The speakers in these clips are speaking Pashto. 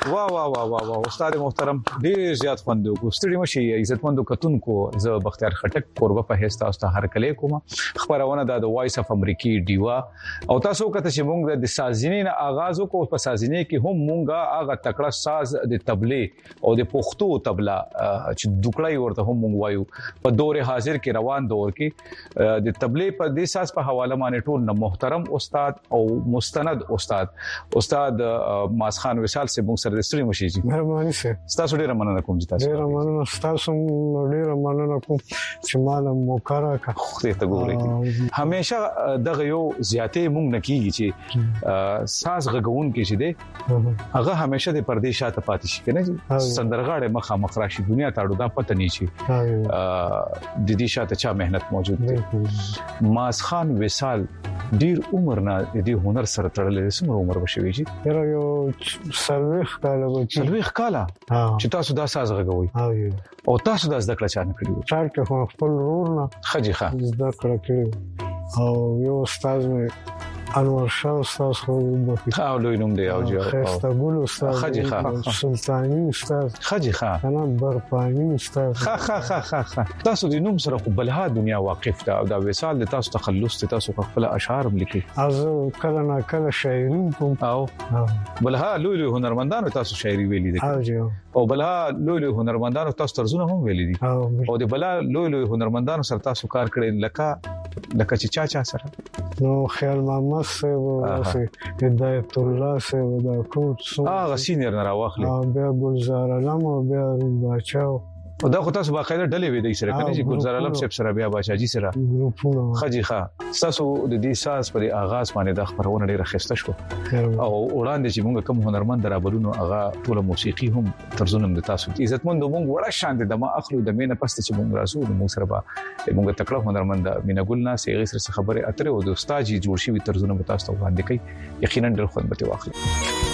واه واه واه واه استاد محترم ډیر زیات خوند وکړو. ستړي مشي عزتمندو کتونکو، زه بختیار خټک قربه په هستا او هر کله کوم خبرونه د وایس اف امریکي ډیوا او تاسو کته چې موږ د سازینې آغاز وکړو. په سازینې کې هم موږ هغه تکړه ساز د تبلې او د پښتو تبلا چې دوکړای ورته هم موږ وایو په دور حاضر کې روان دور کې د تبلې په د ساز په حواله باندې ټول محترم استاد او مستند استاد ماس خان وصال سے موږ سره د ستړي مشي جی مهرباني سه تاسو ډیر مننه کوم چې تاسو ډیر مننه تاسو ډیر مننه کوم چې مال موکرا کا خو ته ګورئ همیشه دغه یو زیاتې موږ نکیږي چې ساز غږون کې چې دی هغه همیشه د پردې شاته پاتې شي کنه جی سندرغاړي مخامخ راشي دنیا تاړو دا پته نه شي د دې شاته چا مهنت موجود دی. ماس خان وصال ډیر عمر نه د هنر سره تړلې سمره عمر بشوي شي یو سلويخ کاله چې تاسو دا ساز غږوي او تاسو دا زده کړه چا نه کړی چار ته خپل ورور نه خجي ښه زده کړه کړی او یو استاد مې انور شاه استاد خو او لوی نوم دی او جو خسته ګل استاد خجي ښه سلطانی استاد خجي ښه انا برپانی استاد ښه تاسو د نوم سره بلها دنیا واقف ده او دا وصال د تاسو تخلص ته تاسو خپل اشعار لیکي از کله نه کله شاعري کوم او بلها لوی هنرمندانو تاسو شاعري ویلي دي او بلها لوی هنرمندانو تاسو طرزونه هم ویلي دي او د بلها لوی هنرمندانو سره تاسو کار کړی لکه چې چا سره نو خیال محمد سے هدایت الله سے دا کوټ سو سینیر نه راوخلی بیا گلزار علم او بیا بچاو او دا خو تاسو باقاعده ډلې وې د سره کنه چې ګلزار علم صاحب سره بیا بچاجي سره خجي ښه تاسو د دې ساز پر آغاز باندې د خبرونه ډیره خسته شو او وړاندې چې موږ کوم هنرمند درابلونو هغه ټول موسیقي هم طرزونه د تاسو عزتمند موږ وړه شان د ما اخلو د مینه پسته چې موږ راسو د موږ سره موږ تکړه هنرمند مینا ګل نه سي غیر سره خبره اتره او د استاد جی جوړ شي طرزونه تاسو ته وړاندې کوي یقینا ډېر خوند به واخلي.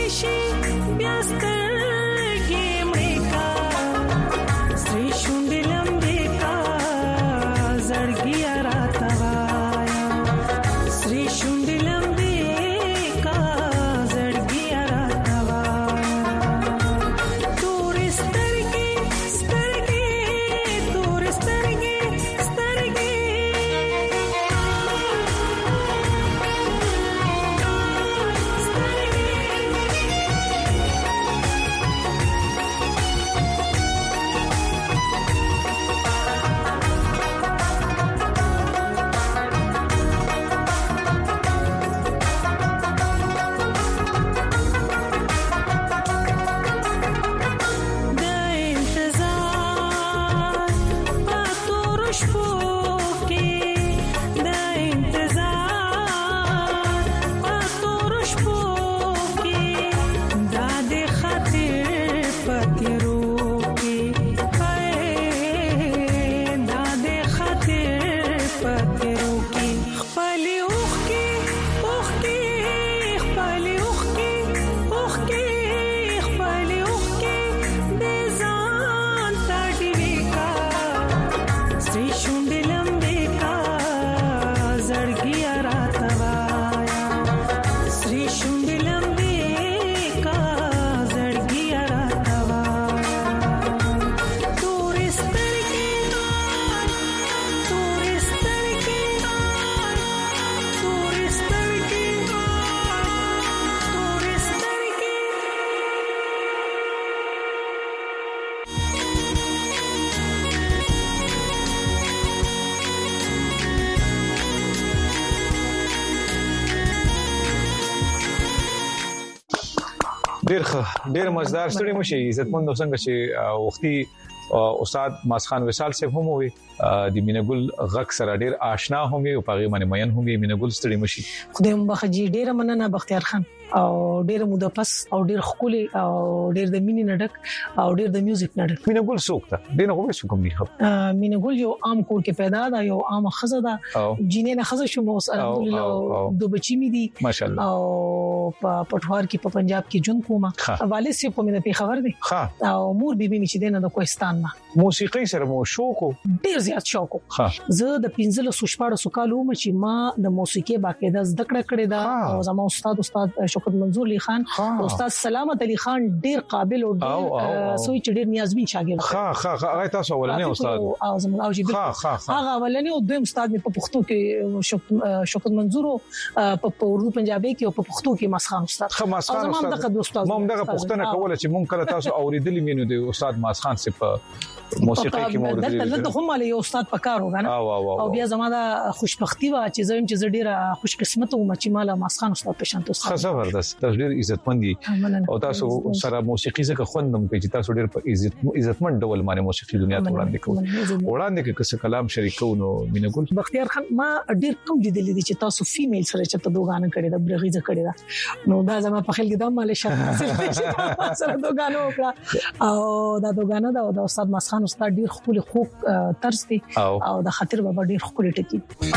شي بیا سترګې مړې کا سرې شونډې لمبې کا زړګي راته وایا سرې شونډې لمبې کا زړګي راته وایا تور سترګې سترګې تور سترګې سترګې ډیر مزدار ستړي مشي عزتمن څنګه چې وختي استاد ماسخان وصال صاحب هم وي د مینګل غک سره ډیر آشنا هم وي او پاغي باندې مین هم وي مینګل ستړي مشي خدای مبخجی ډیر مننه بختیار خان او ډیر مدپس او ډیر خولي او ډیر د مینې نډک او ډیر د میوزیک نډک مینګل سوکته دینه کوم څه کوم نه خب مینګل یو عام کور کې پیدا ده یو عام خزه ده جینې نه خزه شو مو الحمدلله دو بچی می دي ماشاءالله او په پټوار کې په پنجاب کې جون کومه والد سي په مینه په خبر دي او مور بیبي می چې دینه د کوهستان نه موسیقي سره مو شوق ډیر زیات شوق زه د 15 سوشپاړه سکالو چې ما د موسیقي باقاعده زده کړې ده او زمو استاد شوکت منظور علي خان استاد سلامت علي خان ډیر قابل او سوي چې ډیر نیازبین شاګرد هغه تاسو ولني استاد او زمو او جی هغه ولني او دویم استاد په پښتو کې شوکت منظور په اردو پنجابي کې او په پښتو کې مسخان استاد مسخان استاد مم دغه پښتنه کوله چې مونږ کله تاسو اوریدلی مینو د استاد مسخان څخه موسیقي کې مو دلته هم علي استاد پکار وګنه او بیا زماده خوشبختی وا چې زم چې ډیره خوش قسمت او چې مال مسخان استاد پېښنت استاد زبردست تاسو ډیر عزتمندي او تاسو سره موسیقي څخه خوندم کې چې تاسو ډیر په عزتمن ډول باندې موسیقي دنیا ته وړاندې کې څه کلام شریکو نو مینګل بختیار خان ما ډیر کم لیدل دي چې تاسو فیمیل سره چې ته دوغانه کړی دا برغیزه کړی دا نو دا زما په خل کې د مال شرط سره دوغانه وکړه او دا دوغانه دا استاد مسخان استاد ډیر خپل خوب طرز دي او د خاطر بابا ډیر خپل ټکی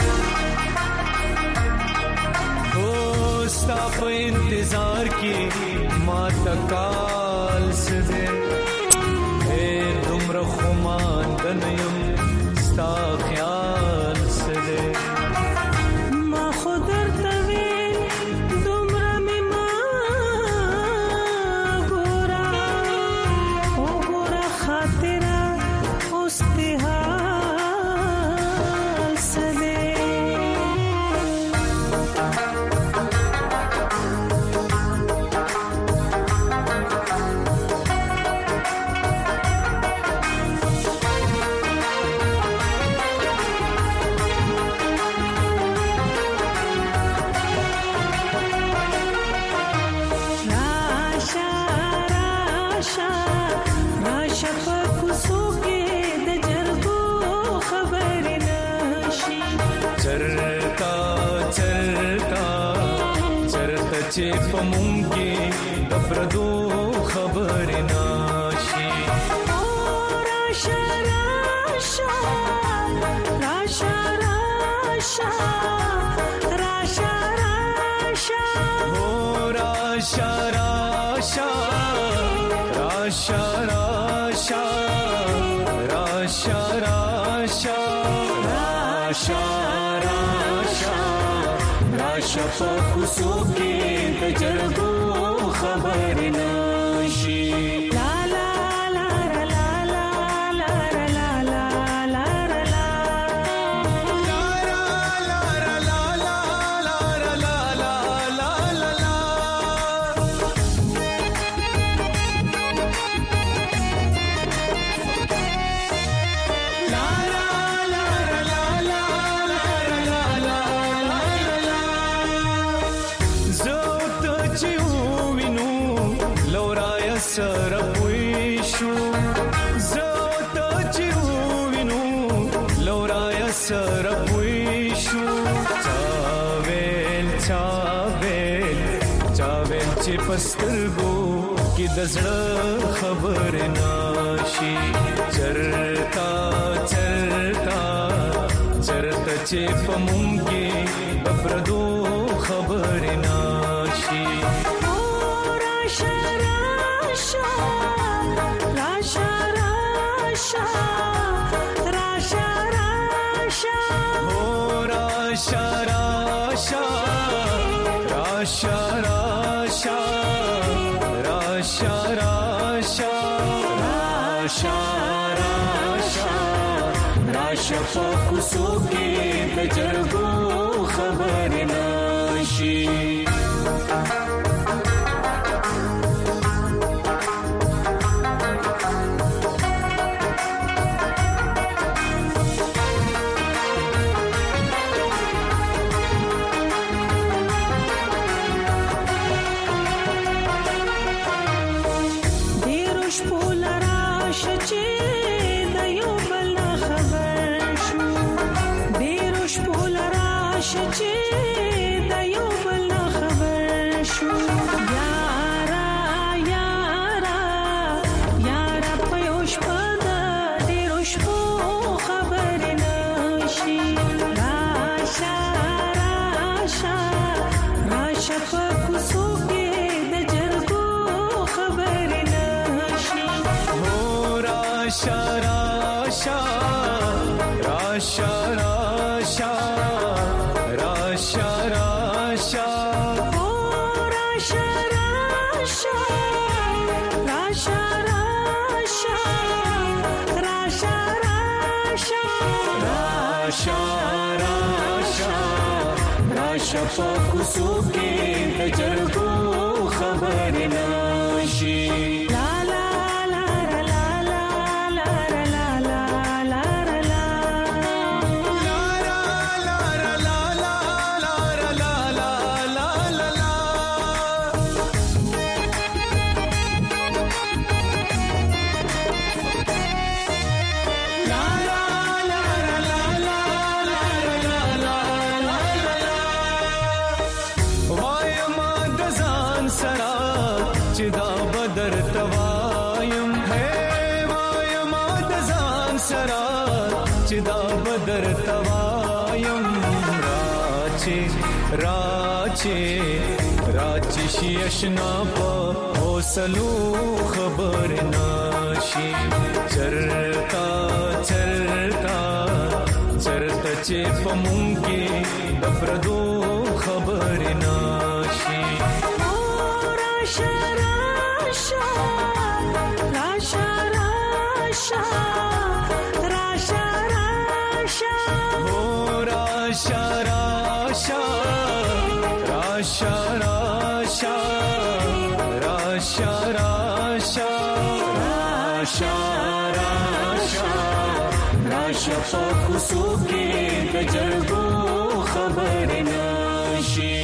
ستا په انتظار کې ما تکال سده اے دومره خمان دنیم ستا خیال سده ما خود درته ویل دومره می ما ګورا او ګورا خاطره اوستحال سده چې په مونږ کې د پردو خبر ناشي راشه راشه راشه راشه راشه راشه راشه پسترګو کې د زړه خبر ناشي چرتا چرتا چرته چې په مونږ کې د پردو خبر ناشي راشا راشا راشا راشا راشا راشا راشا راشا راشا راشا راشا راشا راشا راشا راشا فوکسو کې د جرګو خبر ناشي فوکسو کې د جرګو خبر ناشي لا لا لا لا لا لا لا لا لا راچی شیشنا په وسلو خبر ناشي چرتا چرتا چرته چې په مونږ کې د پردو خبر ناشي راشا راشا راشا راشا راشا راشا راشا راشا راشا راشا راشا راشا راشا راشا راشا فوکسو کې د جرګو خبر ناشي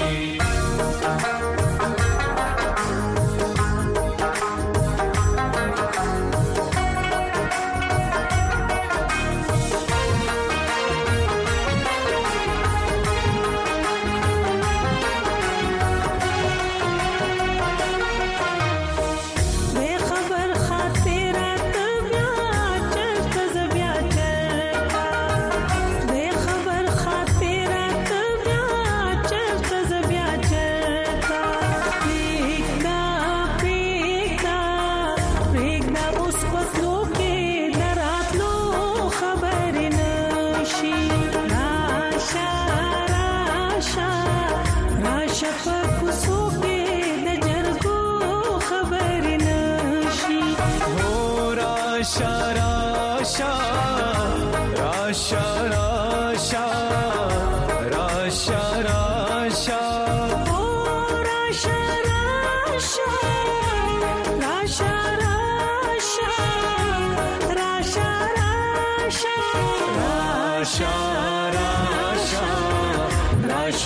خاطر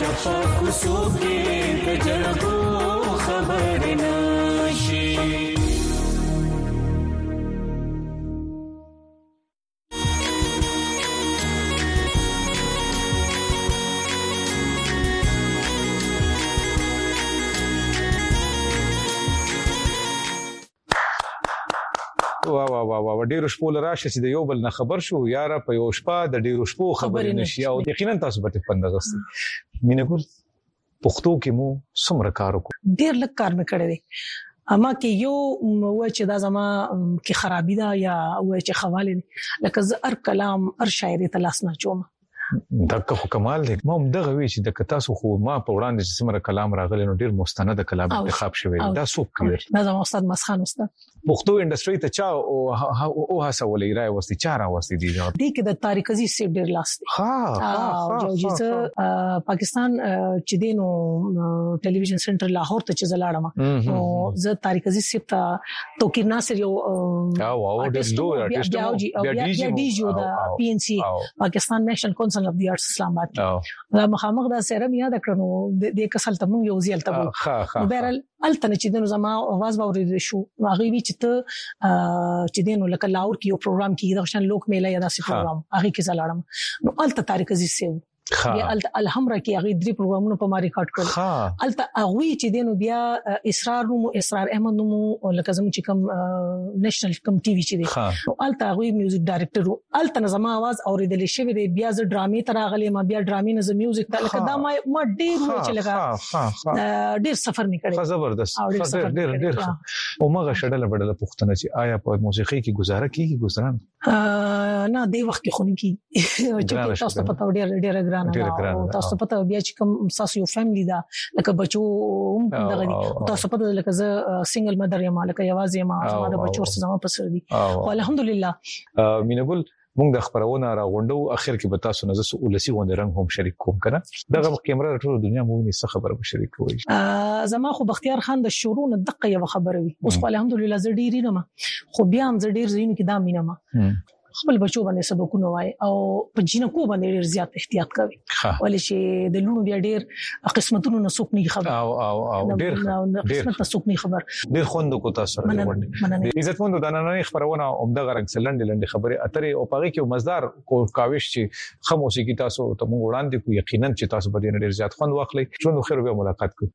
شفق سوکي د جرګو خبر نشي وا ډیرو شپو لراشه چې د یو بل نه خبر شو یاره په یو شپه د ډیرو شپو خبرې نشي او یقینا تاسو به پند غوستي مینه ګل پښتو کې مو څومره کار وکړ ډیر لږ کار مې کړی دی اما کې یو و چې دا زما کې خرابې ده یا و چې خواله لکه زر کلام هر شاعري تلاس نه چوم دغه کمال دی ما هم دغه وی چې د تاسو خو ما په وړاندې چې څومره کلام راغلی نو ډیر مستند کلام انتخاب شوی دا څوک کوي دا زما استاد مسخان استاد پښتو انډستری ته چا او هڅه ولې راي وستي چا را وستي دي دې کې د طارق عزیز سیب ډیر لاس دی چې پاکستان چې دینو ټلویزیون سنټر لاهور ته چې زلاړم نو زه طارق عزیز سیب ته توکیر ناصر یو ډیر لوی آرټیست بیا ډي جو د پی ان سی پاکستان نیشنل کونسل اف دی آرټس اسلام آباد دا مخامخ دا سره یاد کړنو د کسل ته مونږ یو ځل ته نو بهرال التنه چې دنو زما आवाज باورې شو هغه وی چې ته چې دینو لکه لاور کې یو پروګرام کې د شان لوک میله یا داسې پروګرام هغه کې زلاړم نو الته طارق عزیز سیو بیا الحمرا کې هغه درې پروګرامونه په ما ریکارډ کړل الته هغه چې دینو بیا اسرار احمد نو لکه زموږ چې کوم نېشنل کوم ټي وي چې دی نو الته هغه میوزیک ډایرکټر الته نظم आवाज اوریدل شوی دی بیا ز ډرامې تر غلې ما بیا ډرامې نظم میوزیک ته لکه دا ما ډیر چې لکه ډیر سفر میکړي زبردست ډیر او ماغه شډله بدله پښتنه چې آیا په موسیقي کې گزاره کیږي ګزاران نه دی وخت کې خونی کی چې تاسو ته پته ډیر ګرانه تاسو پته بیا چې کوم تاسو یو فیملی دا لکه بچو دغه دي تاسو پته لکه زه سنگل مدر یم لکه یوازې ما د بچو سره زما پسر دي الحمدلله مینه ګل موږ د خبرونه راغونډو اخر کې به تاسو نه زسو ولسی غونډه رنګ هم شریک کوم کنه دغه کیمرا ټول دنیا مو نه څه خبره به شریک کوي زما خو بختیار خان د شورو نه دقه یو خبره وي اوس الحمدلله زه ډیر نه ما خو بیا هم زه ډیر زینو کې دا مینه ما خپل بچو باندې سبقونه وای او په جنکو باندې ډیر زیات احتیاط کوي ولې چې د لونو بیا ډیر قسمتونو نسوک نه خبر او ډیر قسمت نسوک نه خبر ډیر خوند کو تاسو باندې عزتمند د نننۍ خبرونه عمده غرنګ سلند خبره اترې او پاره کې مزدار کو کاوش چې خاموشي کی تاسو ته مونږ وړاندې کو یقینا چې تاسو به ډیر زیات خوند واخلي ژوند خو به ملاقات کوو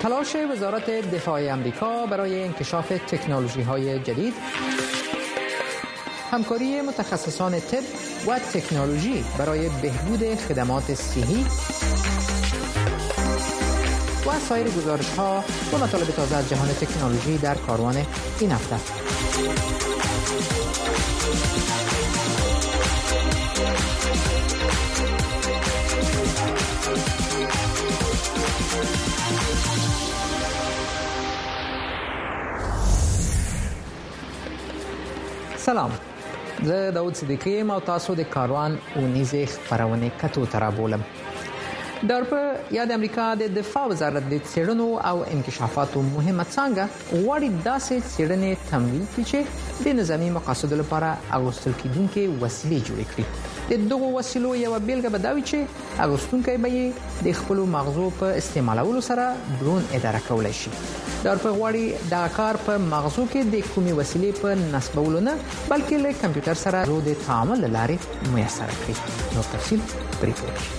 تلاش وزارت دفاع آمریکا برای انکشاف تکنولوژی‌های جدید، همکاری متخصصان طب و تکنولوژی برای بهبود خدمات صحی و سایر گزارش‌ها و مطالب تازه از جهان تکنولوژی در کاروان این هفته. سلام، زه داود صدیقی یم او تاسو د کاروان اونیزې خپرونې کتو ته رابولم. د اروپا یا د امریکا د دفاع وزارت د څېړنو او انکشافاتو مهمه څانګه غواړي داسې څېړنې تمویل کړي چې د نظامي مقاصدو لپاره اغوستل کېدونکې وسیلې جوړې کړي. د دغو وسیلو یوه بیلګه به دا وي چې اغوستونکی به یې د خپلو مغزو په استعمالولو سره ډرون اداره کولی شي. د اروپا غواړي دغه کار په مغزو کې د کومې وسیلې په نصبولو نه بلکې له کمپیوټر سره د تعامل له لارې میسر کړي. نور تفصیل په ریپورت کې.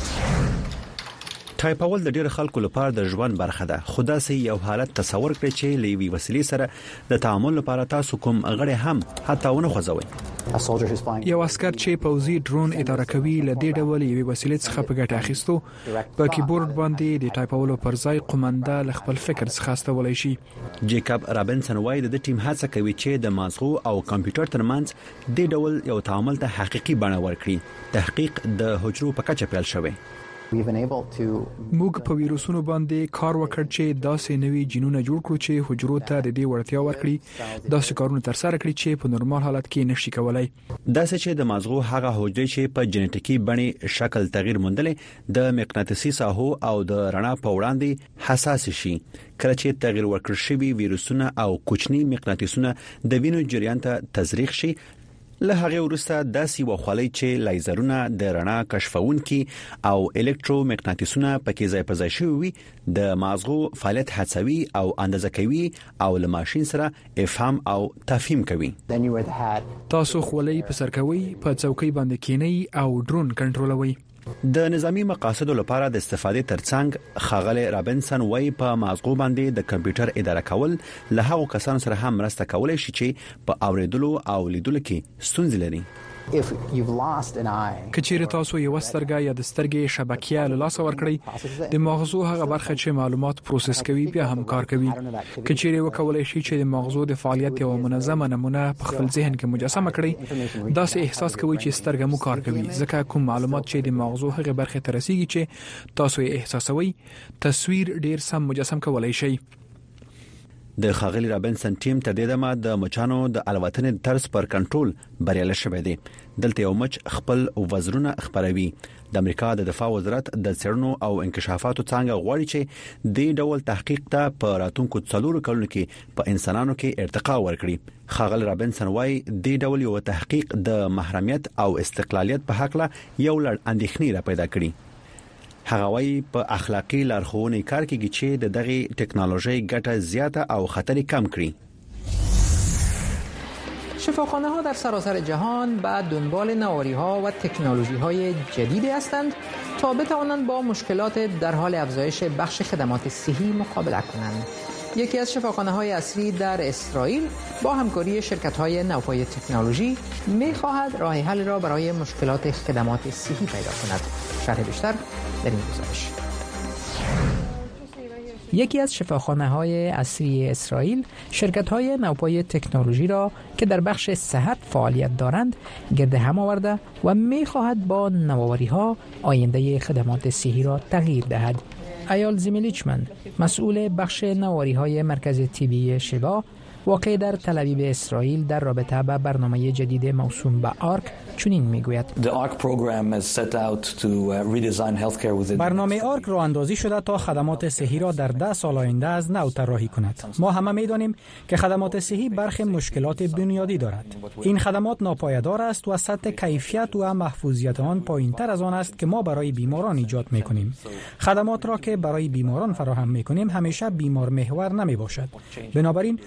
ټایپول د ډېر خلکو لپاره د ژوند برخه ده، خو داسې یو حالت تصور کړئ چې له یوې وسیلې سره د تعامل لپاره تاسو کوم غړي هم حتی ونه خوځوئ. یو عسكر چې پوزي ډرون اداره کوي له دې ډول یوې وسیلې څخه په ګټه اخیستو په کیبورډ باندې د ټایپولو پر ځای قومنده له خپل فکر څخه استولای شي. جیکاب رابنسن وایي د ټیم هڅه کوي چې د مازغو او کمپیوټر ترمنځ د ډول یو تعامل ته حقيقي بڼه ورکړي. تحقیق د حجرو په کچه پیل شوی. موږ په ویروسونو باندې کار وکړ چې داسې نوي جینونه جوړ کړو چې حجرو ته د دې وړتیا ورکړي داسې کارونه ترسره کړي چې په نورمال حالت کې نشي کولای. داسې چې د مازغو هغه حجرې چې په جنټیکي بڼې شکل تغییر موندلې د مقناطیسي ساحو او د رڼا په وړاندې حساس شي. کله چې تغییر ورکړ شوی ویروسونه او کوچني مقناطیسونه د وینو جریان ته تزریق شي، له هغه وروسته داسې وخولای چې لیزرونه د رڼا کشفونکي او الکترومغناطیسونه پکې ځای په ځای شوي د مازغو فعالیت هڅوي او اندازه کوي او له ماشين سره افهام او تفهیم کوي. تاسو خولای په سر کوي، په څوکۍ باندې کینی او ډرون کنټرولوي. د نظامی مقاصدو لپاره د استفادې ترڅنګ خاغله رابنسن وای په مازغو باندې د کمپیوټر اداره کول له هغو کسانو سره هم مرسته کولای شي چې په اوریدلو او لیدلو کې ستونزې لري. کچېره تاسو یو سترګې یا د سترګې شبکیه له لاس ورکړي د مغزو هغه برخه چې معلومات پروسس کوي بیا هم کار کوي. کچېره وکولای شي چې د مغزو د فعالیت یو منظمه نمونه په خپل ذهن کې مجسمه کړي، داسې احساس کوي چې سترګې مو کار کوي، ځکه کوم معلومات چې د مغزو هغه برخه ته رسیږي چې تاسو یې احساسوي تصویر ډیر سم مجسم کولای شي. د خاغلی رابنسن ټیم تر دې دمه د مچانو د الوتنې طرز پر کنټرول بریالی شوی دی. دلته یو مچ خپل وزرونه خبروي. د امریکا د دفاع وزارت د څېړنو او انکشافاتو څنګه غواړي چې د ډول تحقیق ته په راتونکو 4 کلونو کې په انسانانو کې ارتقا ورکړي. خاغلی رابنسن وايي د ډول یو تحقیق د محرمیت او استقلالیت په حق له یو لړ اندېښنې را پیدا کړي. هغه وايي په اخلاقی لارښوونې کار کوي چې د دغه ټکنالوژي ګټه زیاته او خطر کم کړي. شفاخانه‌ها در سراسر جهان به دنبال نوآوری‌ها و تکنولوژی‌های جدیدی هستند تا بتوانند با مشکلات در حال افزایش بخش خدمات صحی مقابله کنند. یکی از شفاخانه‌های اصلی در اسرائیل با همکاری شرکت‌های نوپای تکنولوژی می‌خواهد راه حل را برای مشکلات خدمات صحی پیدا کند. شرح بیشتر در این گزارش. یکی از شفاخانه‌های اصلی اسرائیل شرکت‌های نوپای تکنولوژی را که در بخش صحت فعالیت دارند گرد هم آورده و می‌خواهد با نوآوری‌ها آینده خدمات صحی را تغییر دهد. ایال زیملیچمن مسئول بخش نوآوری‌های مرکز طبی شبا واقع در تل آویو اسرائیل در رابطه با برنامه جدید موسوم به آرک چنین میگوید: برنامه آرک راه اندازی شده تا خدمات صحی را در 10 سال آینده از نو طراحی کند. ما همه می‌دانیم که خدمات صحی برخی مشکلات بنیادی دارد. این خدمات ناپایدار است و سطح کیفیت و محفوظیت آن پایین‌تر از آن است که ما برای بیماران ایجاد می‌کنیم. خدمات را که برای بیماران فراهم می‌کنیم همیشه بیمار محور نمی‌باشد. بنابراین ما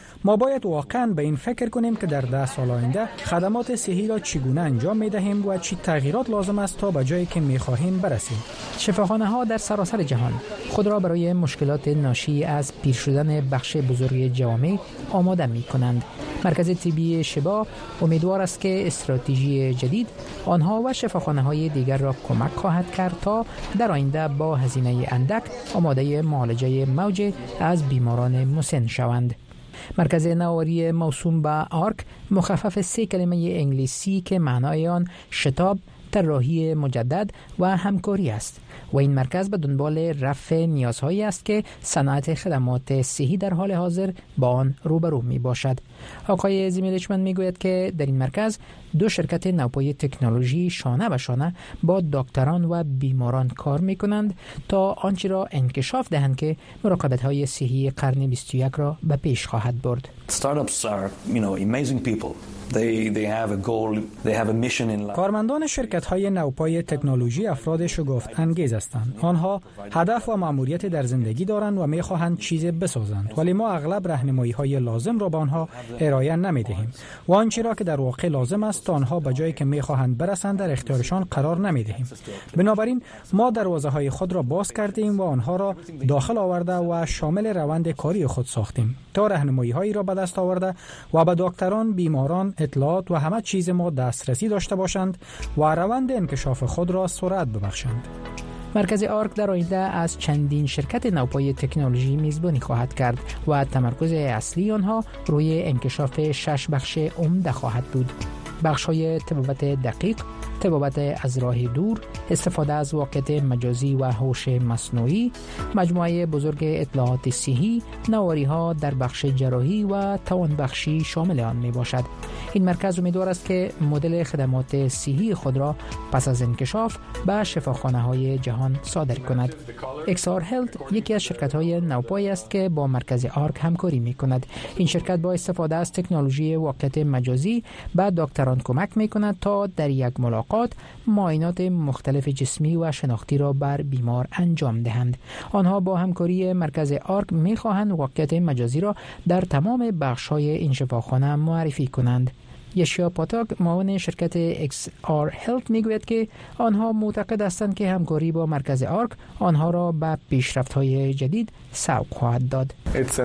باید واقعا به این فکر کنیم که در 10 سال آینده خدمات صحی را چگونه انجام می‌دهیم و چه تغییرات لازم است تا به جایی که می‌خواهیم برسیم. شفاخانه‌ها در سراسر جهان خود را برای مشکلات ناشی از پیر شدن بخش بزرگ جوامع آماده می‌کنند. مرکز طبی شبا امیدوار است که استراتژی جدید آنها و شفاخانه‌های دیگر را کمک خواهد کرد تا در آینده با هزینه اندک آماده معالجه موجه از بیماران مسن شوند. مرکز نوآوری موسوم به آرک مخفف 3 کلمه انگلیسی که معنای آن شتاب، طراحی مجدد و همکاری است و این مرکز به دنبال رفع نیازهایی است که صنعت خدمات صحی در حال حاضر با آن روبرو می باشد. آقای زمیلچمن می گوید که در این مرکز 2 شرکت نوپای تکنولوژی شانه به شانه با دکتران و بیماران کار می کنند تا آنچه را انکشاف دهند که مراقبت های صحی قرن 21 را به پیش خواهد برد. Startups are, amazing people. They have a goal, they have a mission in life. کارمندان شرکت‌های نوپای تکنولوژی افراد شگفت انگیز هستند. آنها هدف و مأموریت در زندگی دارند و می‌خواهند چیزی بسازند، ولی ما اغلب راهنمایی‌های لازم را به آنها ارائه نمی‌دهیم و آنچه را که در واقع لازم است تا آنها به جایی که می‌خواهند برسند در اختیارشان قرار نمی‌دهیم. بنابراین ما دروازه‌های خود را باز کردیم و آنها را داخل آورده و شامل روند کاری خود ساختیم تا راهنمایی‌هایی را به دست آورده و به دکتران، بیماران، اطلاعات و همه چیز ما دسترسی داشته باشند و روند انکشاف خود را سرعت ببخشند. مرکز آرک در آینده از چندین شرکت نوپای تکنولوژی میزبانی خواهد کرد و تمرکز اصلی آنها روی انکشاف 6 بخش عمده خواهد بود. بخش‌های طبابت دقیق، طبابت از راه دور، استفاده از واقعیت مجازی و هوش مصنوعی، مجموعه بزرگ اطلاعات صحی، نوآری‌ها در بخش جراحی و توانبخشی شامل آن میباشد. این مرکز امیدوار است که مدل خدمات صحی خود را پس از انکشاف به شفاخانه‌های جهان صادر کند. XR Health یکی از شرکت‌های نوپای است که با مرکز آرک همکاری می‌کند. این شرکت با استفاده از تکنولوژی واقعیت مجازی به دکتران کمک می‌کند تا در یک ملاقات معاینات مختلف جسمی و شناختی را بر بیمار انجام دهند. آنها با همکاری مرکز آرک می‌خواهند واقعیت مجازی را در تمام بخش‌های این شفاخانه معرفی کنند. یشیا پاتاک معاون شرکت XR Health میگوید که آنها معتقد هستند که همکاری با مرکز آرک آنها را به پیشرفت‌های جدید سوق خواهد داد.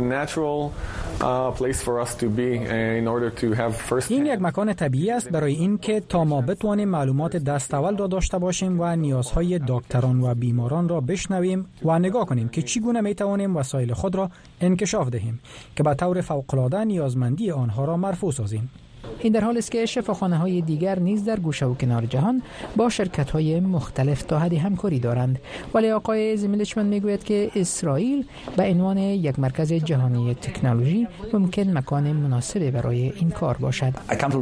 این یک مکان طبیعی است برای اینکه تا ما بتوانیم معلومات دستاول را داشته باشیم و نیازهای دکتران و بیماران را بشنویم و نگاه کنیم که چگونه میتوانیم وسایل خود را انکشاف دهیم که به طور فوق‌العاده نیازمندی آنها را مرفوع سازیم. این در حالی است که شفاخانه‌های دیگر نیز در گوشه و کنار جهان با شرکت‌های مختلف تا حدی همکاری دارند، ولی آقای زمیلچمن میگوید که اسرائیل به عنوان یک مرکز جهانی تکنولوژی ممکن مکان مناسبی برای این کار باشد.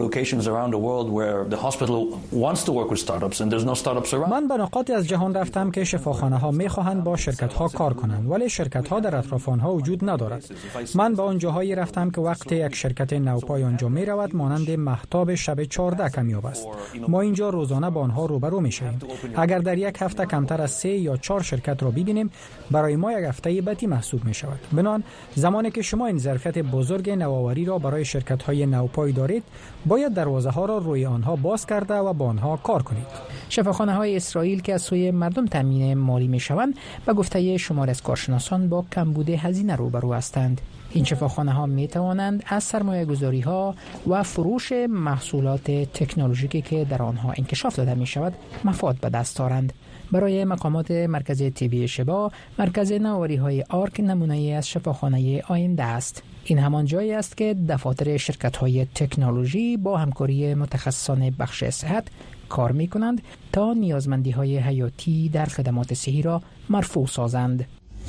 من به نقاطی از جهان رفتم که شفاخانه‌ها می‌خواهند با شرکت‌ها کار کنند، ولی شرکت‌ها در اطراف آنها وجود ندارد. من به آن جاهایی رفتم که وقتی یک شرکت نوپای آنجا می‌رود مانند مهتاب شب 14 کمیاب است. ما اینجا روزانه با آنها روبرو میشیم. اگر در یک هفته کمتر از 3 یا 4 شرکت را ببینیم برای ما یک هفته بدی محسوب می شود. بنابراین زمانی که شما این ظرفیت بزرگ نوآوری را برای شرکت های نوپای دارید باید دروازه ها را روی آنها باز کرده و با آنها کار کنید. شفاخانه های اسرائیل که از سوی مردم تامین مالی می شوند به گفته شمار از کارشناسان با کمبود هزینه روبرو هستند. این شفاخانه ها می توانند از سرمایه گذاری ها و فروش محصولات تکنولوژیکی که در آنها انکشاف داده می شود مفاد به دست آورند. برای مقامات مرکز طبی شبا، مرکز نوآوری های آرک نمونه از شفاخانه آینده است. این همان جایی است که دفاتر شرکت های تکنولوژی با همکاری متخصصان بخش صحت کار می کنند تا نیازمندی های حیاتی در خدمات صحی را مرفوع سازند.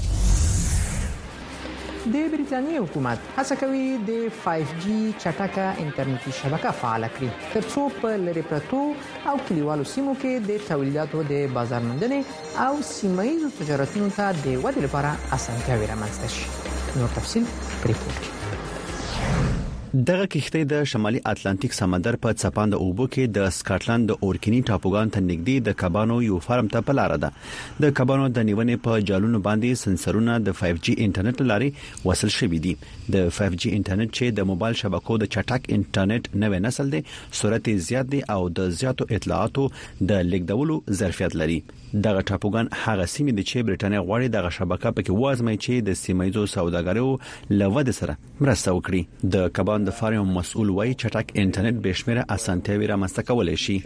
د بریتانیې حکومت هڅه کوي د 5G چټکه انټرنیټي شبکه فعال کړي ترڅو په لری پرتو او کلیوالو سیمو کې د تولیداتو د بازار موندنې او سیمایي تجارتونو ته د ودې لپاره اسانتیاوې رامنځته شي. نور تفصیل په ریپورت کې. دغه کښتۍ د شمالي اتلانتیک سمندر په څپاند اوبو کې د سکاټلند د اورکینی ټاپوګان ته نږدې د کبانو یو فارم ته په لار ده. د کبانو د نیونې په جالونو باندې سنسرونه د 5G انټرنیټ لاري وصل شوي دي. د 5G انټرنیټ چې د موبایل شبکو د چټک انټرنیټ نوې نسل دی، سرعت زیات دی او د زیاتو اطلاعاتو د لیږدولو ظرفیت لري. دغه ټاپوګان هغه سیمې دي چې برټانیې غواړي دغه شبکه پکې وازمي چې د سیمایزو سوداګرو لوده سره مرسته وکړي. د کبان د فارم مسؤل وایي چټک انټرنیټ بشمیره اسانتیاوي رامنځته کولای شي.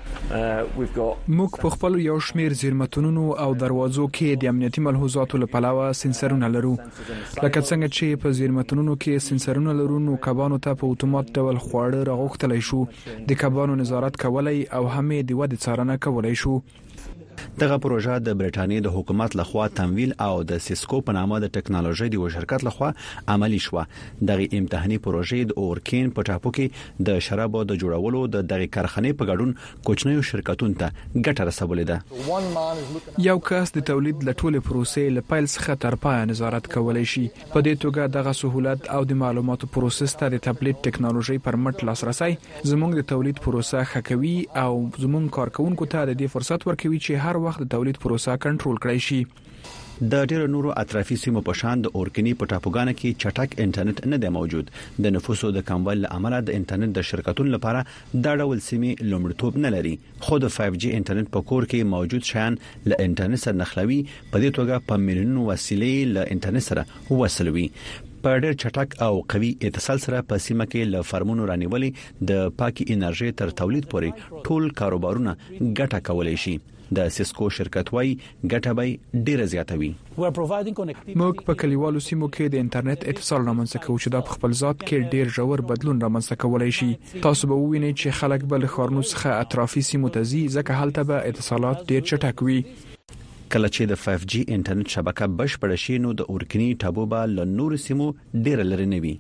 موږ په خپل یو شمیر زیرمتونونو او دروازو کې د امنیتي ملحوظاتو لپاره سنسرونه لرو. لکه څنګه چې په زیرمتونونو کې سنسرونه لرو، نو کبانو ته په اتومات ډول خواړه راغوښتلای شو، د کبانو نظارت کولای او هم د ودې څارنه کولای شو. دغه پروژه د برټانیې د حکومت لخوا تمویل او د سیسکو په نامه د ټکنالوژي د شرکت لخوا عملی شو. دغه امتحاني پروژې د اورکین په ټاپو کې د شرابو د جوړولو د دغه کارخانې په ګډون کوچنیو شرکتونو ته ګټه رسولې ده. یو کس د تولید لټولې پروسې له پیل څخه تر پای نظارت کولای شي. په دې توګه دغه سہولت او د معلوماتو پروسس ته د تبلیغ ټکنالوژي پر مټ لاسرسي زموږ د تولید پروسه ښه کوي او زموږ کارکونکو ته د دې فرصت ورکوي چې هر وخت د تولید پروسه کنټرول کړئ شي. د ډیرو نورو اطرافي سیمو په شان د اورکینی په ټاپوګانو کې چټک انټرنیټ نه دی موجود. د نفوسو د کموالي لامل د انټرنیټ د شرکتونو لپاره دا ډول سیمې لومړیتوب نه لري. خو د 5G انټرنیټ په کور کې موجود شان ل انټرنیټ سره نښلوي، په دې توګه په میلیونونو وسیلې ل انټرنیټ سره وصلوي. په ډېر چټک او قوي اتصال سره په سیمه کې ل فرمونو رانیولې د پاکي انرژي تر تولید پورې ټول کاروبارونه ګټه کولای شي. د سیسکو شرکت وايي ګټه به ډیره زیاته وي. موږ په کلیوالو سیمو کې د انټرنیټ اتصال رامنځته کوو چې د خپل ذات کې ډیر ژور بدلون رامنځته کولای شي. تاسو به ووینئ چې خلک بل خارنو څخه اطرافي سیمو ته ځي ځکه هلته به اتصالات ډیر چټک وي. کله چې د 5G انټرنیټ شبکه بشپړ شي نو د اورکینی ټاپو به له نورو سیمو ډیر لري نه وي.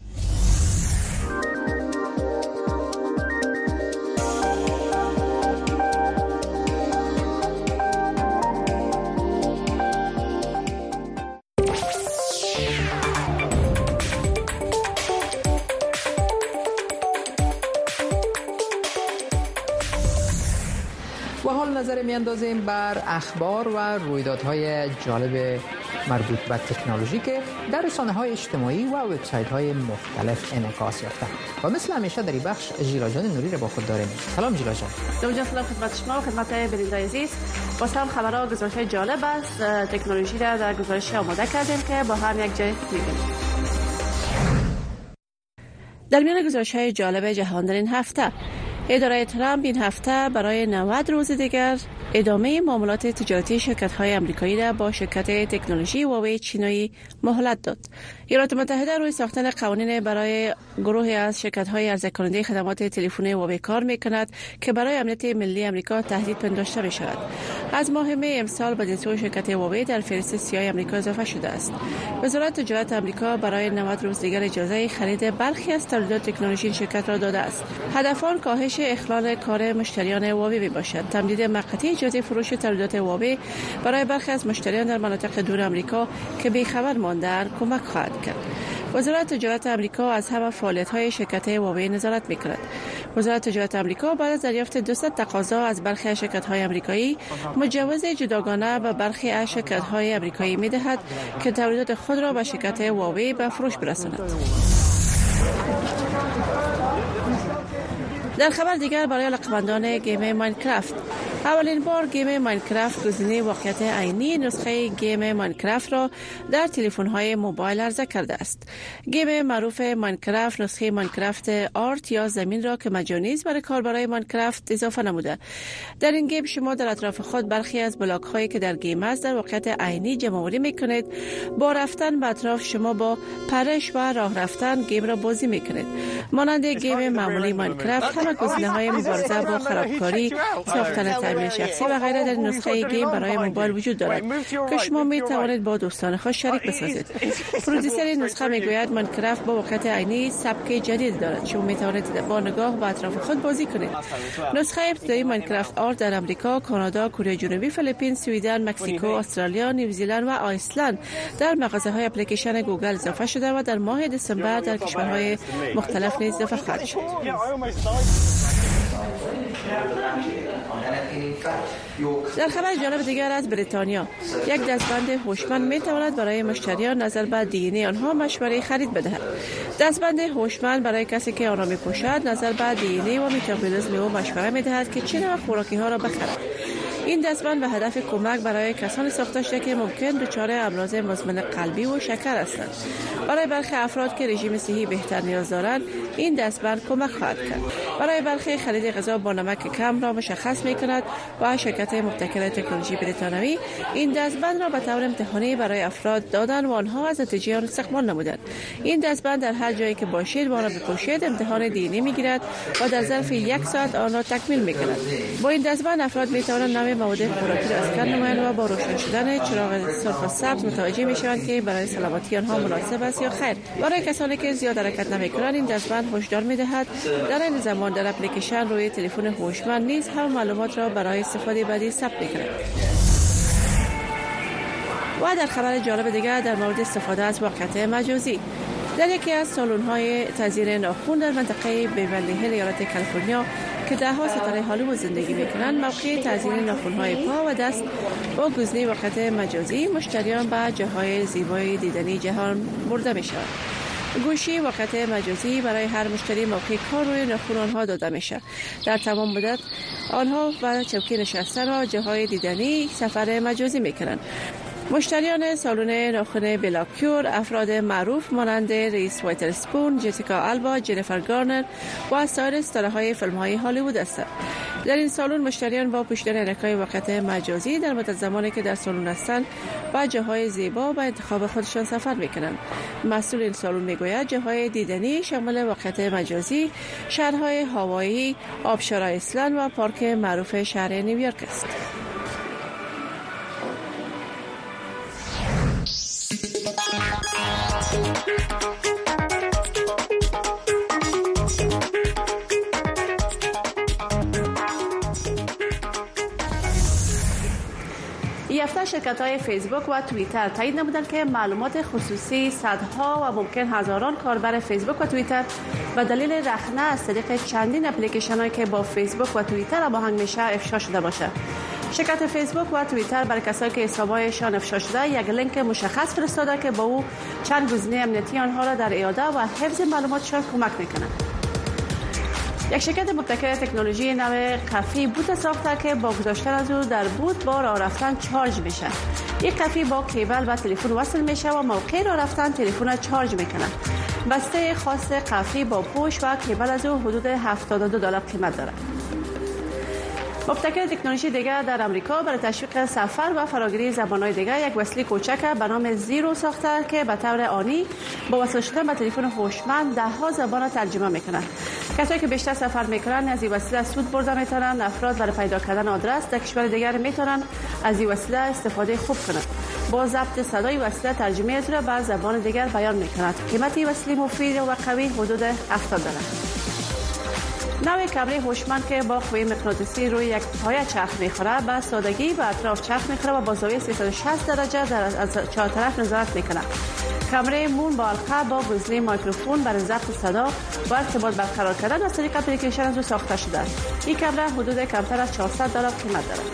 و حال نظر میاندازیم بر اخبار و رویدادهای جالب مربوط به تکنولوژی که در رسانه‌های اجتماعی و وبسایت‌های مختلف انعکاس یافته. و مثل همیشه در این بخش ژیلا جان نوری را با خود داریم. سلام ژیلا جان. سلام خدمت شما و خدمت بیننده عزیز. باز هم خبرها و گزارش‌های جالب است. تکنولوژی را در گزارش آماده کردیم که با هم یک جای می‌بینیم. در میان گزارش‌های جالب جهان در این هفته، اداره ترامپ این هفته برای 90 روز دیگر ادامه معاملات تجارتی شرکت‌های آمریکایی را با شرکت تکنولوژی هواوی چینی مهلت داد. ایالات متحده روی ساختن قوانین برای گروهی از شرکت‌های عرضه‌کننده خدمات تلفنی هواوی کار می‌کند که برای امنیت ملی آمریکا تهدید پنداشته می‌شود. از ماه می امسال به دستور شرکت هواوی در فهرست سیاه آمریکا اضافه شده است. وزارت تجارت آمریکا برای 90 روز دیگر اجازه خرید برخی از تولیدات تکنولوژی شرکت را داده است. هدف آن کاهش اخلال کار مشتریان هواوی میباشد. تمدید موقتی اجازه فروش تولیدات هواوی برای برخی از مشتریان در مناطق دور آمریکا که بی‌خبر مانده‌اند کمک خواهد کرد. وزارت تجارت آمریکا از همه فعالیت‌های شرکت هواوی نظارت می‌کند. وزارت تجارت آمریکا بعد از دریافت 200 تقاضا از برخی از شرکت‌های آمریکایی مجوز جداگانه به برخی از شرکت‌های آمریکایی می‌دهد که تولیدات خود را به شرکت هواوی به فروش برساند. در خبر دیگر برای علاقه‌مندان گیم ماینکرافت، اولین بار گیم ماینکرافت گزینه واقعیت عینی نسخه گیم ماینکرافت را در تلفن‌های موبایل عرضه کرده است. گیم معروف ماینکرافت نسخه ماینکرافت آرت یا زمین را که مجانی است برای کاربران ماینکرافت اضافه نموده. در این گیم شما در اطراف خود برخی از بلاک‌هایی که در گیم است در واقعیت عینی جمع‌آوری می‌کنید. با رفتن به اطراف شما با پرش و راه رفتن گیم را بازی می‌کنید. مانند گیم معمولی ماینکرافت، همه گزینه‌های مبارزه با خرابکاری، ساختن تامین شخصی و غیره در نسخه گیم برای موبایل وجود دارد که شما می توانید با دوستان خود شریک بسازید. پرودوسر نسخه میگوید ماینکرافت با واقعیت عینی سبک جدید دارد. شما می توانید با نگاه به اطراف خود بازی کنید. نسخه ابتدایی ماینکرافت آر در امریکا، کانادا، کره جنوبی، فیلیپین، سوئدن، مکزیکو، استرالیا، نیوزیلند و آیسلند در مغازه‌های اپلیکیشن گوگل اضافه شده و در ماه دسامبر در کشورهای مختلف نیز اضافه خواهد شد. در خبر جالب دیگر از بریتانیا، یک دستبند هوشمند می تواند برای مشتریان نظر به دی آنها مشوره خرید بدهد. دستبند هوشمند برای کسی که آن را می پوشد نظر به دی و متابولیسم او مشوره می دهد که چه نوع خوراکی ها را بخرد. این دستبند به هدف کمک برای کسانی ساخته شده که ممکن دچار امراض مزمن قلبی و شکر هستند. برای برخی افراد که رژیم صحی بهتر نیاز دارند، این دستبند کمک خواهد کرد. برای برخی خرید غذا با نمک کم را مشخص می کند و شرکت مبتکر تکنولوژی بریتانیایی این دستبند را به طور امتحانی برای افراد دادند و آنها از نتیجه آن استقبال نمودند. این دستبند در هر جایی که باشید و آن را بپوشید امتحان دی می گیرد و در ظرف 1 ساعت آن را تکمیل می کند. با این دستبند افراد می توانند نوع مواد خوراکی را اسکن نمایند و با روشن شدن چراغ سرخ و سبز متوجه می شوند که برای سلامتی آنها مناسب است یا خیر. برای کسانی که زیاد حرکت نمی کنند این دستبند هشدار می دهد در این زمان در اپلیکیشن روی تلفن هوشمند نیز هم معلومات را برای استفاده بعدی ثبت می کند. و در خبر جالب دیگر در مورد استفاده از واقعیت مجازی، در یکی از سالن‌های تزییر ناخن در منطقه بیورلی هیل ایالت کالیفرنیا که ده‌ها ستاره هالیوود زندگی می‌کنند، موقع تزییر ناخن‌های پا و دست با گزینه واقعیت مجازی مشتریان به جاهای زیبای دیدنی جهان برده می‌شوند. گوشی واقعیت مجازی برای هر مشتری موقع کار روی ناخن آنها داده میشه. در تمام مدت آنها و چوکی نشستن و جاهای دیدنی سفر مجازی میکنند. مشتریان سالن ناخن بلاکیور افراد معروف مانند ریس وایترسپون، جسیکا آلبا، جنیفر گارنر و سایر ستاره‌های فیلم‌های هالیوود هستند. در این سالن مشتریان با پوشیدن عینک‌های واقعیت مجازی در مدت زمانی که در سالن هستند با جاهای زیبا به انتخاب خودشان سفر می‌کنند. مسئول این سالن می‌گوید جاهای دیدنی شامل واقعیت مجازی، شهرهای هاوایی، آبشار ایسلند و پارک معروف شهر نیویورک است. این هفته شرکت‌های فیسبوک و توییتر تایید نمودند که معلومات خصوصی صدها و ممکن هزاران کاربر فیسبوک و توییتر به دلیل رخنه از طریق چندین اپلیکیشن‌هایی که با فیسبوک و توییتر هماهنگ میشه افشا شده باشه. شرکت فیسبوک و توییتر برای کسایی که حساب‌هایشان افشا شده یک لینک مشخص فرستاده که با او چند گزینه امنیتی آنها را در اعاده و حفظ معلوماتشان کمک می‌کنه. یک شرکت مبتکر تکنولوژی نو قفی بوت ساخته که با گذاشتن از او در بوت با راه رفتن چارج میشه. یک قفی با کیبل و تلفن وصل میشه و موقع راه رفتن تلفن را چارج میکنه. بسته خاص قفی با پوش و کیبل از او حدود $72 قیمت داره. مبتکر تکنولوژی دیگر در امریکا برای تشویق سفر و فراگیری زبان‌های دیگر یک وسیله کوچک به نام زیرو ساخته که به طور آنی با وصل شدن به تلفن هوشمند ده‌ها زبان را ترجمه می‌کنند. کسایی که بیشتر سفر می‌کنند از این وسیله سود برده می‌توانند. افراد برای پیدا کردن آدرس در کشور دیگر می‌توانند از این وسیله استفاده خوب کنند. با ضبط صدای وسیله ترجمه از را به زبان دیگر بیان می‌کند. قیمت این وسیله مفید و قوی حدود $70. نوع کمره هوشمند که با قوه مغناطیسی روی یک پایه چرخ می‌خوره به سادگی به اطراف چرخ می‌خوره و با زاویه 360 درجه از چهار طرف نظارت می‌کنه. کمره مون با حلقه با گزینه میکروفون برای ضبط صدا و ارتباط برقرار کردن از طریق اپلیکیشن از او ساخته شده است. این کمره حدود کمتر از $400 قیمت دارد.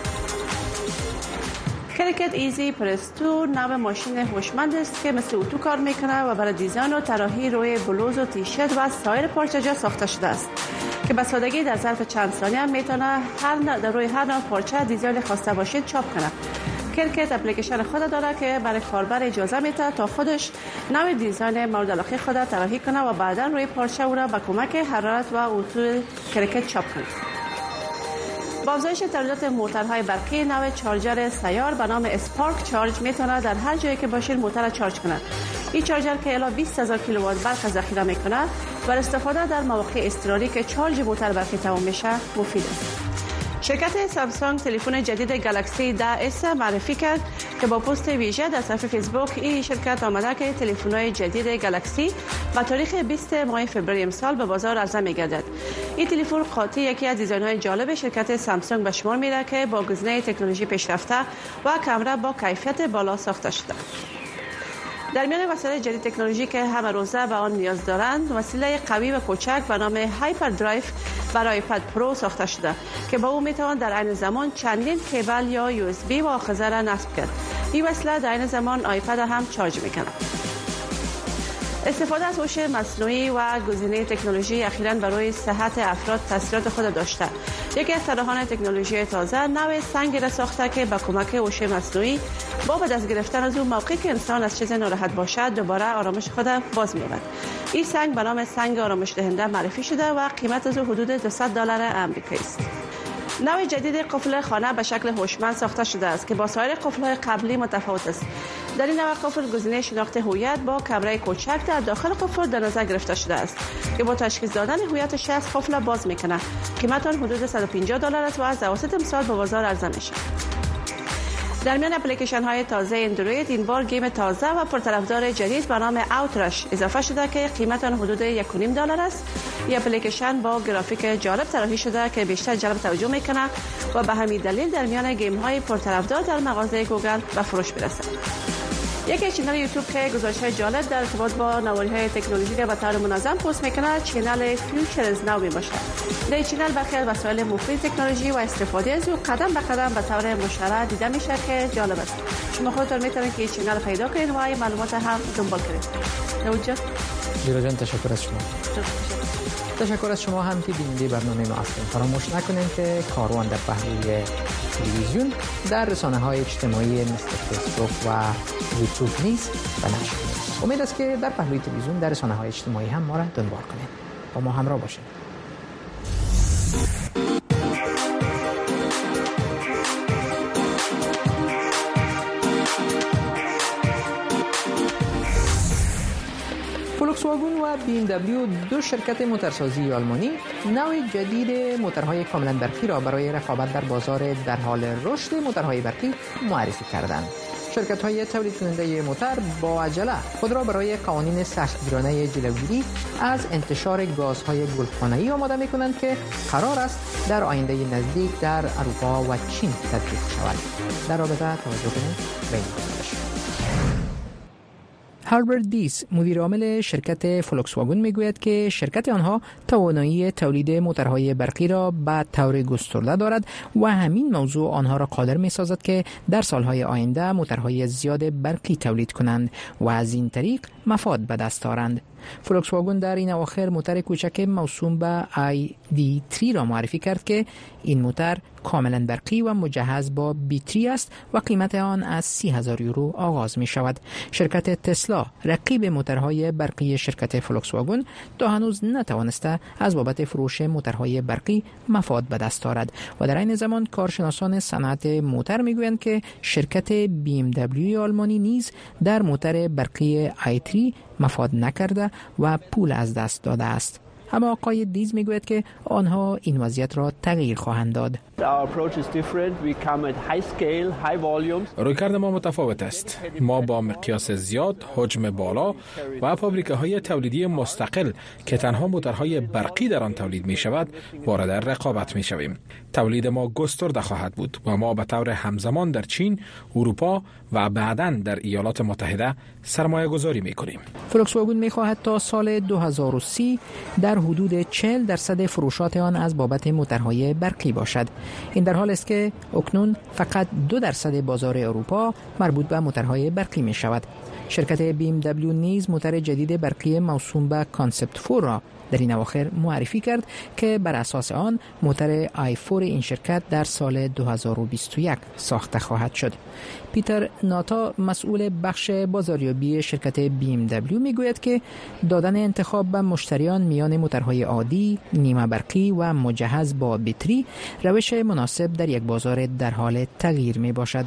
کریکت ایزی پرس 2 نوع ماشین هوشمند است که مثل اتو کار میکنه و برای دیزاین و طراحی روی بلوز و تیشرت و سایر پارچه‌جات ساخته شده است که به سادگی در ظرف چند ثانیه میتونه روی هر نوع پارچه دیزاین خواسته باشید چاپ کنه. کریکت اپلیکیشن خود داره که برای کاربر اجازه میده تا خودش نوع دیزاین مورد علاقه خود را طراحی کنه و بعدا روی پارچه او را با کمک حرارت و اتو کریکت چاپ کنه. با افزایش تولیدات موتورهای برقی نوع چارجر سیار به نام اسپارک چارج میتونه در هر جایی که باشید موتور را چارج کنه. این چارجر که الی 20000 کیلووات برق ذخیره میکنه و استفاده در مواقع اضطراری که شارژ موتور برقی تمام میشه مفید است. شرکت سامسونگ تلفن جدید گالاکسی 10S معرفی کرد که با پست ویژه در صفحه فیسبوک این شرکت آمده که تلفن‌های جدید گالاکسی با تاریخ 20 ماه فوریه امسال به بازار عرضه می‌گردد. این تلفن قاطع یکی از دیزاین‌های جالب شرکت سامسونگ به شمار میره که با گزینه تکنولوژی پیشرفته و کامera با کیفیت بالا ساخته شده. در میان وسایل جدید تکنولوژی که همه روزه به آن نیاز دارند، وسیله قوی و کوچک به نام هایپر درایو برای آیپد پرو ساخته شده که با او میتوان در عین زمان چندین کیبل یا یو اس بی و آخذه را نصب کرد. این وسیله در عین زمان آیپد هم چارج میکنه. استفاده از هوش مصنوعی و گزینه تکنولوژی اخیراً برای صحت افراد تاثیرات خود داشته. یکی از طراحان تکنولوژی تازه نوع سنگ را ساخته که با کمک هوش مصنوعی با به دست گرفتن از اون موقعی که انسان از چیز ناراحت باشد دوباره آرامش خود باز می‌یابد. این سنگ به نام سنگ آرامش دهنده معرفی شده و قیمت از حدود $200 آمریکایی است. نوع جدید قفل خانه به شکل هوشمند ساخته شده است که با سایر قفل‌های قبلی متفاوت است. در این نوع قفل گزینه شناخت هویت با کامرای کوچک در داخل قفل در نظر گرفته شده است که با تشخیص دادن هویت شخص قفل باز می‌کند. قیمت آن حدود $150 است و از اواسط امسال به بازار عرضه می‌شود. در میان اپلیکیشن های تازه اندروید این بار گیم تازه و پرطرفدار جدید به نام اوترش اضافه شده که قیمت آن حدود $1.5 است. این اپلیکیشن با گرافیک جالب طراحی شده که بیشتر جلب توجه میکنه و به همین دلیل در میان گیم های پرطرفدار در مغازه گوگل به فروش میرسد. یکی چینل یوتیوب که گزارش‌های جالب در ارتباط با نوآوری‌های تکنولوژی را به طور منظم پست می‌کند، چینل فیوچرز ناو میباشد. در این چینل برخی از وسایل مفید تکنولوژی و استفاده از او قدم به قدم به طور مشترک دیده میشه که جالب است. شما خودتون میتونید که این چینل پیدا کنید و این معلومات هم دنبال کنید. نوجا جان تشکر از شما. تشکر از شما هم که بیننده برنامه ما هستید. فراموش نکنید که کاروان در پهلوی تلویزیون در رسانه‌های اجتماعی مثل فیسبوک و یوتیوب نیز به نشر می‌رسد. امید است که در پهلوی تلویزیون در رسانه‌های اجتماعی هم ما را دنبال کنید. با ما همراه باشید. فولکس واگن و بی ام دبلیو، دو شرکت موتورسازی آلمانی، نوع جدید موتورهای کاملا برقی را برای رقابت در بازار در حال رشد موتورهای برقی معرفی کردند. شرکت‌های تولید کننده موتور با عجله خود را برای قوانین سختگیرانه جلوگیری از انتشار گازهای گلخانه‌ای آماده می‌کنند که قرار است در آینده نزدیک در اروپا و چین تطبیق شود. در رابطه توجه کنید به این گزارش. هربرت دیس، مدیر عامل شرکت فولکس واگن، میگوید که شرکت آنها توانایی تولید موتورهای برقی را به طور گسترده دارد و همین موضوع آنها را قادر می‌سازد که در سالهای آینده موتورهای زیاد برقی تولید کنند و از این طریق مفاد به دست آورند. فولکس واگن در این اواخر موتور کوچک موسوم به ID3 را معرفی کرد که این موتور کاملا برقی و مجهز با بیتری است و قیمت آن از 30,000 یورو آغاز می شود. شرکت تسلا، رقیب موتورهای برقی شرکت فولکس واگن، تا هنوز نتوانسته از بابت فروش موتورهای برقی مفاد به دست آورد و در این زمان کارشناسان صنعت موتور میگویند که شرکت بی ام دبلیو آلمانی نیز در موتور برقی i3 مفاد نکرده و پول از دست داده است. اما آقای دیز میگوید که آنها این وضعیت را تغییر خواهند داد. رویکرد ما متفاوت است. ما با مقیاس زیاد، حجم بالا و فابریکه‌های تولیدی مستقل که تنها موتورهای برقی در آن تولید می شود وارد رقابت می شویم. تولید ما گسترده خواهد بود و ما به طور همزمان در چین، اروپا و بعداً در ایالات متحده سرمایه گذاری می کنیم. فولکس واگن می خواهد تا سال 2030 در حدود 40% فروشات آن از بابت موتورهای برقی باشد. این در حال است که اکنون فقط 2% بازار اروپا مربوط به موتورهای برقی می شود. شرکت بی ام دبلیو نیز موتور جدید برقی موسوم به کانسپت 4 را در این اواخر معرفی کرد که بر اساس آن موتور i4 این شرکت در سال 2021 ساخته خواهد شد. پیتر ناتا مسئول بخش بازاریابی شرکت BMW میگوید که دادن انتخاب به مشتریان میان موتورهای عادی، نیمه برقی و مجهز با بطری روش مناسب در یک بازار در حال تغییر می باشد.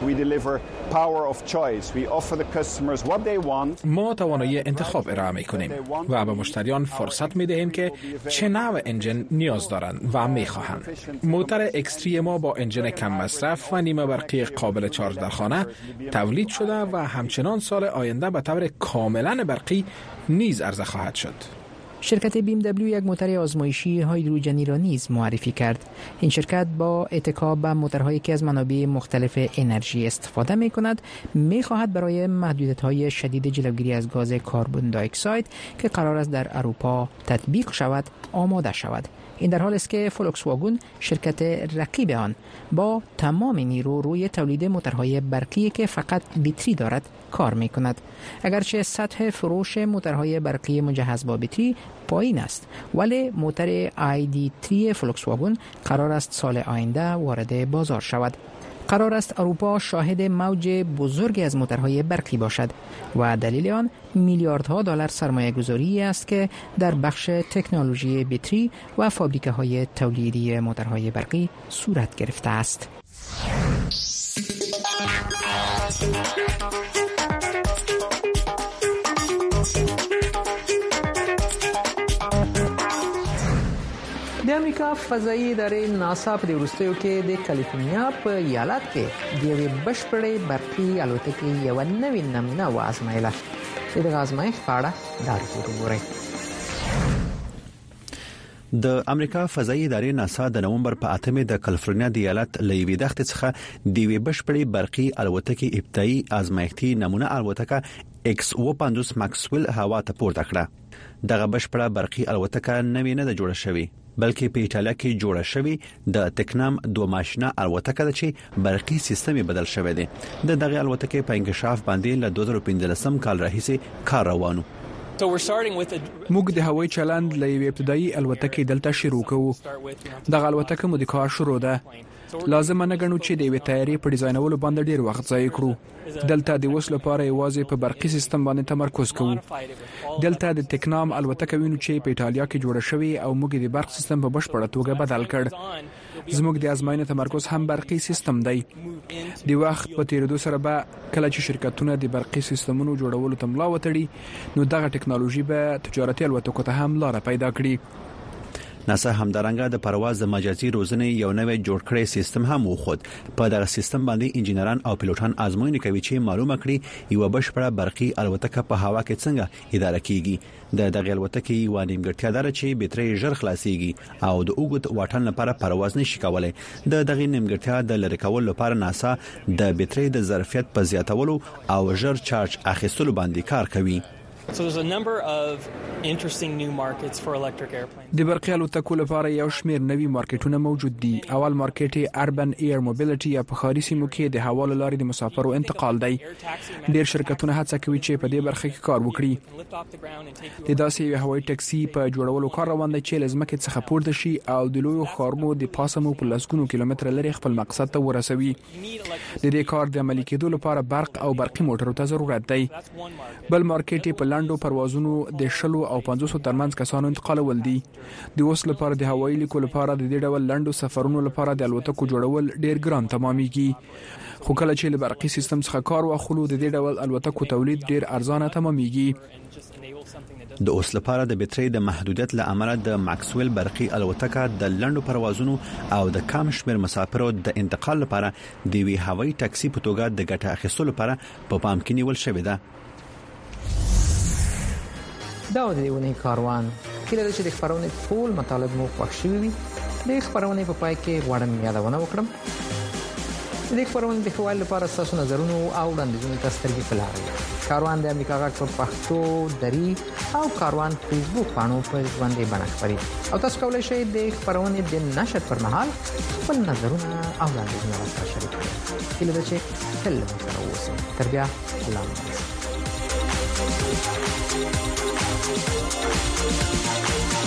ما توانایی انتخاب ارائه می کنیم و به مشتریان فرصت می دهیم که چه نوع انجن نیاز دارند و می خواهند. موتور اکستری ما با انجن کم مصرف و نیمه برقی قابل شارژ در خانه تولید شده و همچنان سال آینده به طور کاملا برقی نیز عرضه خواهد شد. شرکت BMW یک موتور آزمایشی هیدروژنی را نیز معرفی کرد. این شرکت با اتکا به موتورهایی که از منابع مختلف انرژی استفاده می کند می خواهد برای محدودیت‌های شدید جلوگیری از گاز کربن دی اکساید که قرار است در اروپا تطبیق شود آماده شود. این در حال است که فولکس واگن شرکت رقیب آن با تمام نیرو روی تولید موتورهای برقی که فقط بطری دارد کار می کند. اگرچه سطح فروش موتورهای برقی مجهز با بطری پایین است، ولی موتور ID3 فولکس واگن قرار است سال آینده وارد بازار شود. قرار است اروپا شاهد موج بزرگی از موتورهای برقی باشد و دلیل آن میلیاردها دلار سرمایه گذاری است که در بخش تکنولوژی بطری و فابریکه های تولیدی موتورهای برقی صورت گرفته است. د امریکا فضایی ادارې ناسا په وروستیو کې د کالیفورنیا په ایالت کې د یوې بشپړې برقي الوتکې یوه نوې نمونه وازمایله. د دغه ازمایښت په اړه دا رپورټ وګورئ. د امریکا فضایی ادارې ناسا د نومبر په 8 د کالیفورنیا د ایالت لوی دښتې څخه د یوې بشپړې برقي الوتکې ابتدایي ازمایښتي نمونه الوتکه X-50 ماکسویل هوا ته پورته کړه. دغه بشپړه برقي الوتکه نوې نه جوړه شوې، بلکې په ایټالیا کې جوړه شوې د تکنام 2 ماشینه الوتکه ده چې برقي سیستم بدل شوی دی. د دغه الوتکې په انکشاف باندې له 2015 کال راهیسې کار روانو. موږ د هوایي چلند له یوې ابتدایي الوتکې دلته شروع کوو. دغه الوتکه مو د کار شروع ده. لازم نه غنو چې د یوې تیارې په ډیزاینولو باندې ډیر وخت ضایع کړو. دلته د وسلو لپاره یوازې په برقي سیستم باندې تمرکز کوو. دلته د تکنام الوتکه وینو چې په ایټالیا کې جوړه شوې او موږ د برق سیستم په بشپړه توګه بدل کړ. زموږ د ازموینې تمرکز هم برقي سیستم دی. د وخت په تیریدو سره به کله چې شرکتونه د برقي سیستمونو جوړولو ته ملا وتړي نو دغه ټکنالوژي به تجارتي الوتکو ته هم لار پیدا کړي. ناسا همدارنګه د پرواز د مجازي روزنې یو نوې جوړ کړی سیستم هم وخود. په دغه سیستم باندې انجینران او پیلوټان ازموینې کوي چې معلومه کړي یو بشپړه برقي الوتکه په هوا کې څنګه اداره کیږي. د دغه الوتکې یو نیمګړتیا ده چې بټري ژر خلاصيږي او د اوږد واټن لپاره پرواز نشي کولای. د دغه نیمګړتیا د لری کولو لپاره ناسا د بټري د ظرفیت په زیاتولو او ژر چارج اخیستلو باندې کار کوي. So there's a number of interesting new markets for electric airplanes. د برقي الوتکو لپاره یو شمېر نوي مارکیټونه موجود دي. اول مارکیټ اربن ایر موبیلیټي یا په ښاري سیمو کې د هوا له لارې د مسافرو انتقال دی. ډېر شرکتونه هڅه کوي چې په دې برخه کې کار وکړي. د داسې یو هوایي ټاکسي په جوړولو کار روان دی چې له ځمکې څخه پورته شي او د لویو ښارونو د پاسه مو په لسګونو کیلومتر لري خپل مقصد ته ورسوي. د دې کار د عملي کېدو لپاره برق او برقي موټرو ته ضرورت دی. بل مارکیټ په لاندو پروازونو د 10 او 500 ترمنځ کسانو انتقالول دي. د وس لپاره د هوایي لیکو لپاره د دې ډول لاندو سفرونو لپاره د الوتکو جوړول ډیر ګران تمامېږي. خو کله چې له برقي سیستم څخه کار واخلو د دې ډول الوتکو تولید ډیر ارزانه تمامېږي. د اوس لپاره د بټري د محدودیت له امله د ماکسویل برقي الوتکه د لاندو پروازونو او د کم شمیر مسافرو د انتقال لپاره د وی هوایي ټاکسي په توګه د ګټه اخیستلو لپاره په پام کې نیول شوې ده. دا د دیونی کاروان کله چې د خبرونه ټول مطالب مو خوښ شوي وي د خبرونه په پای کې غواړم یادونه وکړم د خبرونه د حواله لپاره تاسو نظرونه او وړاندیزونه تاسو ته کړئ. کاروان د امریکا غږ په پښتو دری او کاروان فیسبوک باندې په ژوندۍ بڼه خبري او تاسو کولای شئ د خبرونه د نشر پر مهال خپل نظرونه او وړاندیزونه راته شریک کړئ. کله چې تل مو سره اوسئ. تر بیا الله حافظ.